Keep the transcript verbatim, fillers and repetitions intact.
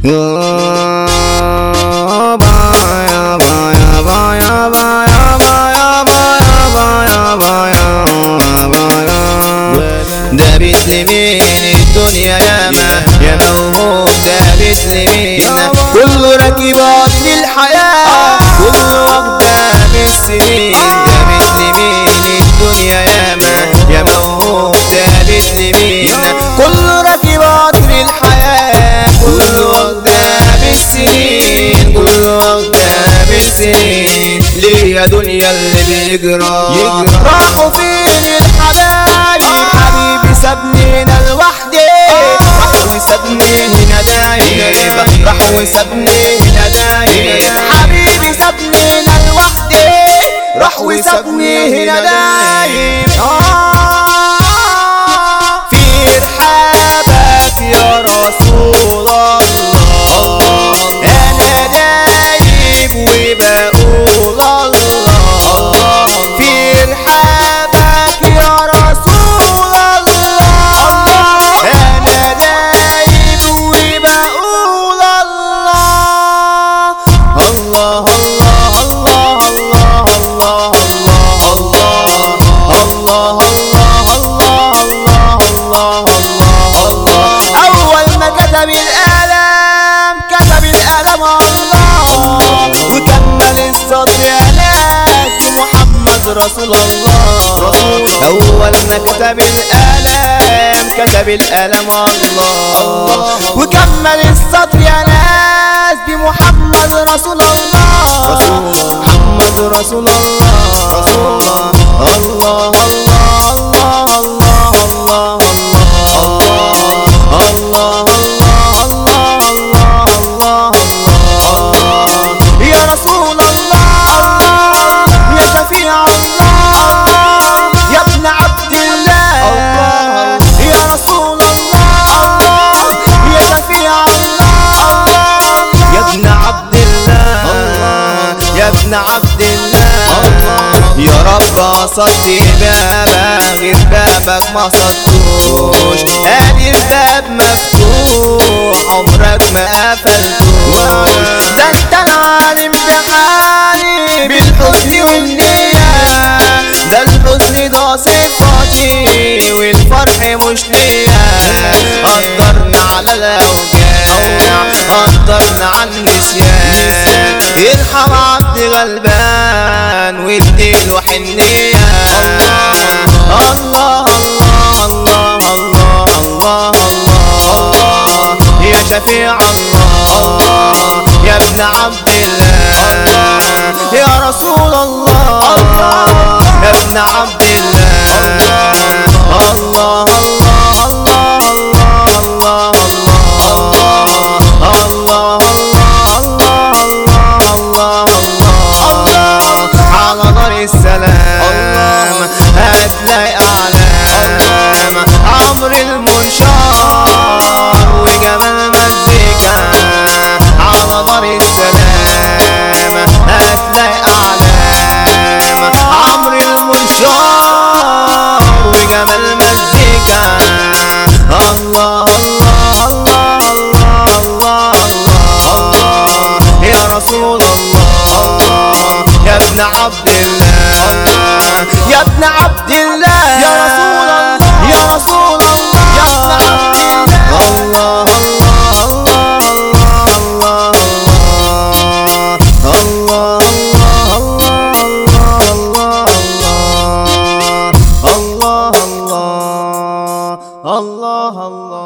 ده بيسلمين الدنيا ياما يا موهوب، ده بيسلمين كله راكبات للحياة، كله واخدة بالسنين. ده بيسلمين الدنيا ياما يا موهوب، ده بيسلمين كله راكبات للحياة، كله واخدة بالسنين، كله واخدة بالسنين. ليه يا دنيا اللي بيجرى؟ راحوا فين الحبايب؟ حبيبي سابني هنا لوحدي، راح وسابني هنا دايب، راح وسابني هنا دايب. حبيبي سابني هنا لوحدي، راح وسابني هنا دايب. في رحابك يا رسول الله، انا دايب وبقول الله. في رحابك يا رسول الله، انا دايب وبقول الله. الله الله الله الله الله الله الله الله الله الله. اول ما كتب القلم كتب القلم الله، وكمل السطر يا ناس محمد رسول الله. اول ما كتب القلم كتب القلم الله، وكمل السطر يا ناس بمحمد رسول الله. محمد رسول الله. الله الله الله الله الله الله الله الله الله. يا رسول الله يا شفيع الله يا ابن عبد الله. يا رسول الله يا شفيع الله يا ابن عبد الله يا ابن عبد الله. يا رب قصدت بابك غير بابك ما صدتوش، ادي الباب مفتوح عمرك ما قفلتوش. ده انت العالم بحالي بالحزن والنية، ده الحزن ده صفاتي والفرح مش ليا. قدرنا على الاوجاع قدرنا على النسيان، يرحم عبد غلبان واديله حنية. الله الله الله الله الله الله. يا شفيع الله يا ابن عبد الله. يا رسول الله يا ابن عبد الله. الله الله الله الله الله الله الله الله. على نار السلام هتلاقي اعلام عمر المنشار وجمال مزيكا. على نار السلام هتلاقي اعلام عمر المنشار وجمال مزيكا. الله الله الله الله الله. يا رسول الله يا ابن عبد الله يا ابن عبد الله. يا رسول الله يا رسول الله يا ابن عبد الله. الله الله الله الله الله الله الله الله الله الله.